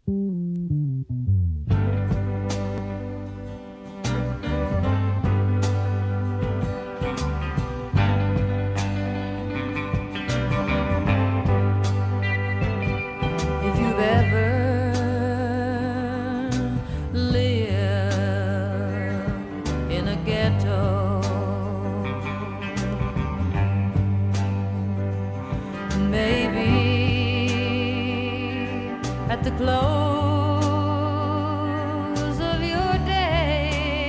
If you've ever lived in a ghetto, maybe at the close of your day,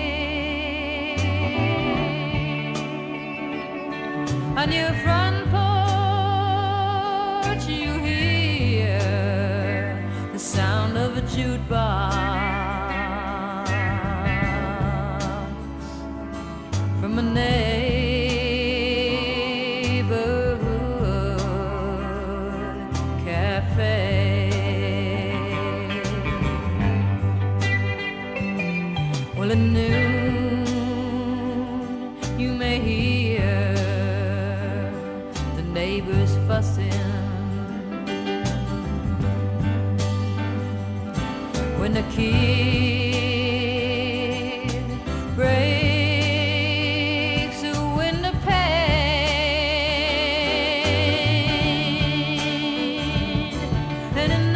on your front porch you hear the sound of a jukebox from a neighborhood cafe. Well, at noon you may hear the neighbors fussing when a kid breaks a window pane, and at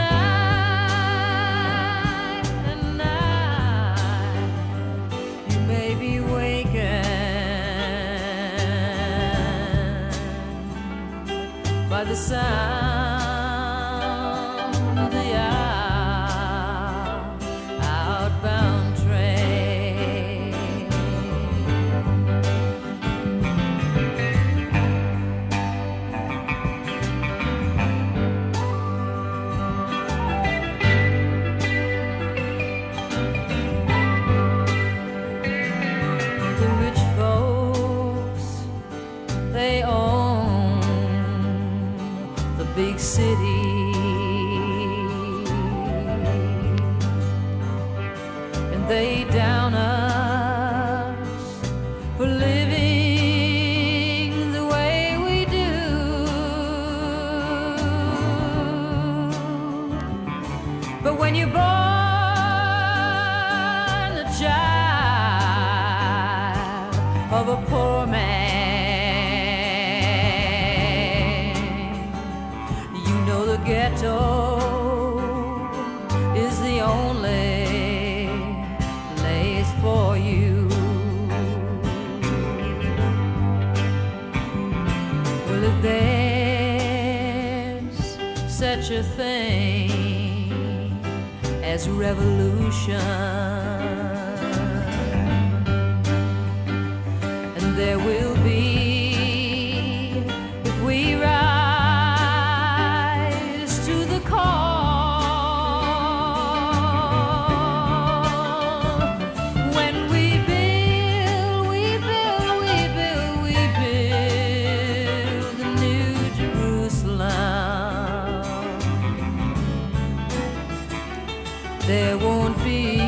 night you may be wakened by the sound of the outbound train. The rich folks, they own the big city, and they down us for living the way we do. But when you're born a child of a poor man, you know the ghetto is the only place for you. Well, if there's such a thing as revolution, and there will be if we rise to the call. When we build the New Jerusalem, there won't be